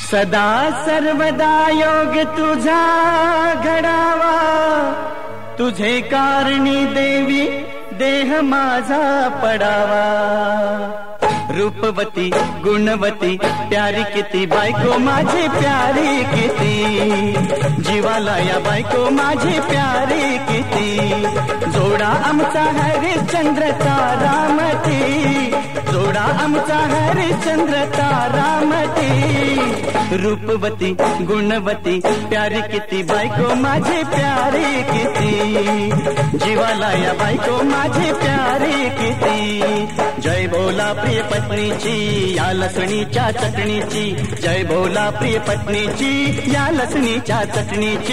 सदा सर्वदा योग तुझा घडावा, तुझे कारणी देवी देह माझा पडावा. रूपवती गुणवती प्यारी किती बायको माझी प्यारी किती, जीवाला या बायको माझी प्यारी किती. जोडा आमचा हरिश्चंद्र तारामती, जोडा आमचा हरिश्चंद्र तारामती. रूपवती गुणवती प्यारी किती बायको माझी प्यारी किती, जीवाला या बायको माझी प्यारी किती. जय बोला प्रिय पत्नीची या लसणीच्या चटणीची, जय बोला प्रिय पत्नीची या लसणीच्या चटणीची.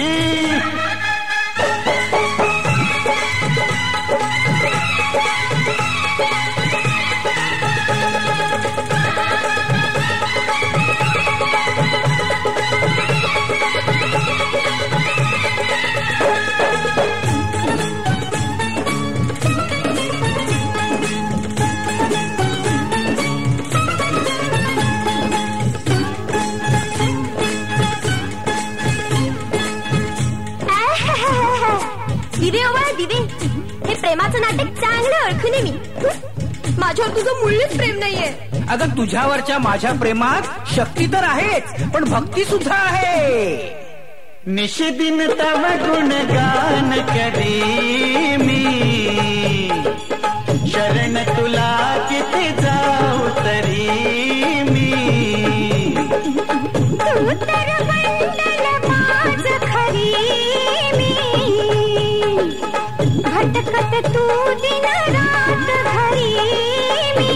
प्रेमाचं नाटक चांगलं ओळखून मी. माझ्यावर तुझं मूल्यच प्रेम नाहीये. अगं तुझ्यावरच्या माझ्या प्रेमात शक्ती तर आहेच, पण भक्ती सुद्धा आहे. निशिदिन तव गुणगान करी मी, शरण तुला किती जाऊ तरी मी. तू तर बनल माझ खरी मी, भटकत तू दिन रात घरी मी.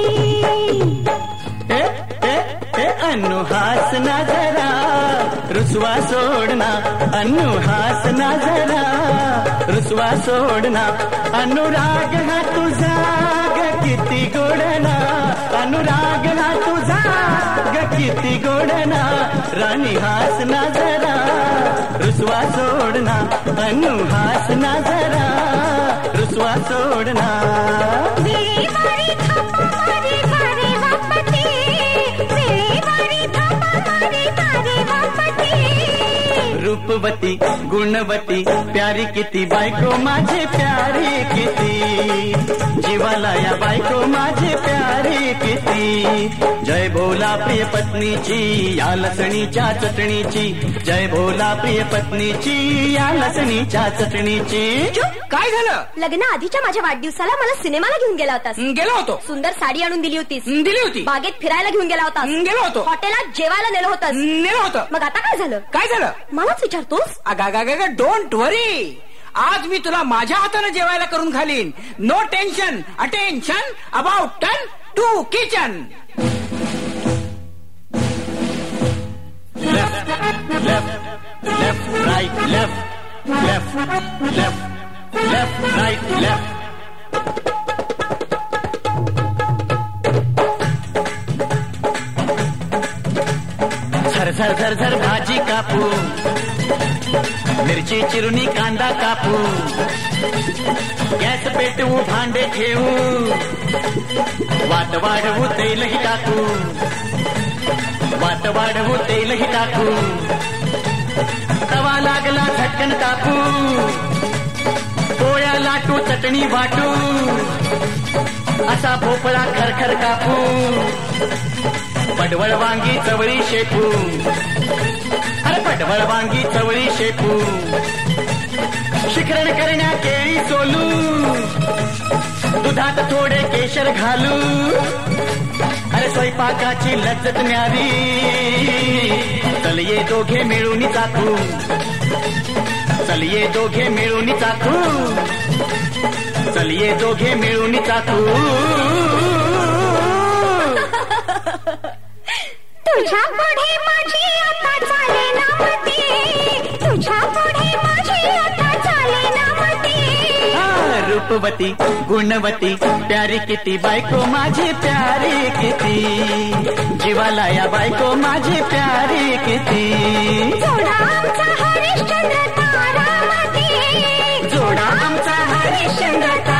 अनु हास ना जरा रुसवा सोडना, अनु हास ना जरा रुसवा सोडना. अनुराग हा तुझा ग किती गोडना, अनुराग हा तुझा ग किती गोडना. राणी हास ना जरा रुसवा सोडना, अनु हास ना जरा रुसवा सोडना. रूपवती गुणवती प्यारी किती बायको माझी प्यारी किती, जीवाला या बायको माझी प्यारी किती. जय बोला प्रिय पत्नीची या लसणीच्या चटणीची, जय बोला प्रिय पत्नीची या लसणीच्या चटणीची. काय झालं? लग्न आधीच्या माझ्या वाढदिवसाला मला सिनेमाला घेऊन गेला होतास. गेलो होतो. सुंदर साडी आणून दिली होतीस. दिली होती. बागेत फिरायला घेऊन गेला होतास. गेलो होतो. हॉटेलात जेवायला नेलं होतं. नेलं होतं. मग आता काय झालं? काय झालं मलाच विचारतोस? अगा डोंट वरी, आज मी तुला माझ्या हाताने जेवायला करून घालीन. No tension, attention about turn to kitchen. Left left left right left left left left right left. झर झर झर भाजी कापू, मिरची चिरुनी कांदा कापू, गॅस पेटवू भांडे ठेवू, वाट वाढवू तेलही टाकू, वाट वाढवू तेलही टाकू. तवा लागला झटकन टाकू, पोळ्या लाटू चटणी वाटू, असा भोपळा खरखर कापू, पडवळ वांगी चवळी शेपू, अरे पडवळ वांगी चवळी शेपू. शिखरण करण्या केळी सोलू, दुधात थोडे केशर घालू, अरे स्वयंपाकाची लज्जत न्यारी, चल ये दोघे मिळून चाकू, चल ये दोघे मिळून चाकू, चल ये दोघे मिळून चाकू. तुझ्या पुढे माझी आता चाले ना मती, तुझ्या पुढे माझी आता चाले ना मती. रूपवती गुणवती प्यारी किती बायको माझी प्यारी किती, जीवाला या बायको माझी प्यारी किती. जोडा आमचा हरिश्चंद्र तारामती, जोडा आमचा हरिश्चंद्र